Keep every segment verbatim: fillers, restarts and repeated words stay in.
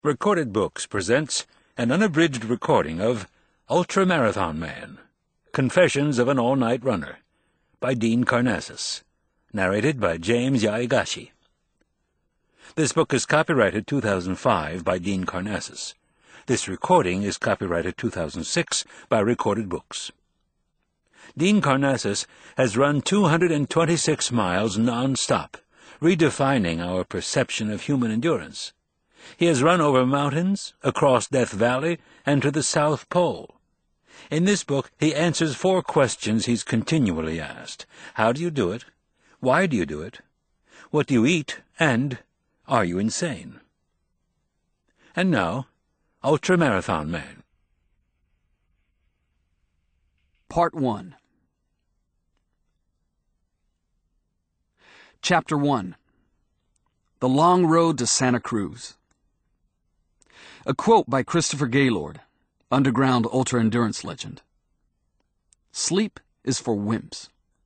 Recorded Books presents an unabridged recording of Ultramarathon Man, Confessions of an All-Night Runner, by Dean Karnazes, narrated by James Yaegashi. This book is copyrighted two thousand five by Dean Karnazes. This recording is copyrighted two thousand six by Recorded Books. Dean Karnazes has run two hundred twenty-six miles non-stop, redefining our perception of human endurance. He has run over mountains, across Death Valley, and to the South Pole. In this book, he answers four questions he's continually asked. How do you do it? Why do you do it? What do you eat? And are you insane? And now, Ultramarathon Man. Part one. Chapter one. The Long Road to Santa Cruz. A quote by Christopher Gaylord, underground ultra-endurance legend. Sleep is for wimps.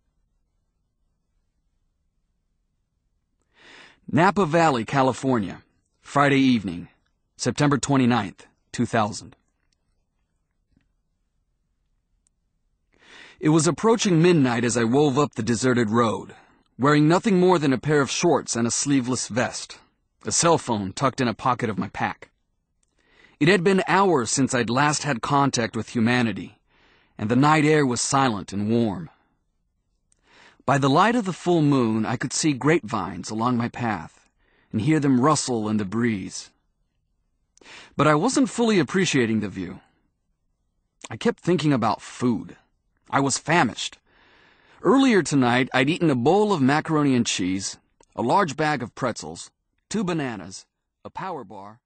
Napa Valley, California, Friday evening, September twenty-ninth, two thousand. It was approaching midnight as I wove up the deserted road, wearing nothing more than a pair of shorts and a sleeveless vest, a cell phone tucked in a pocket of my pack. It had been hours since I'd last had contact with humanity, and the night air was silent and warm. By the light of the full moon, I could see grapevines along my path and hear them rustle in the breeze. But I wasn't fully appreciating the view. I kept thinking about food. I was famished. Earlier tonight, I'd eaten a bowl of macaroni and cheese, a large bag of pretzels, two bananas, a power bar,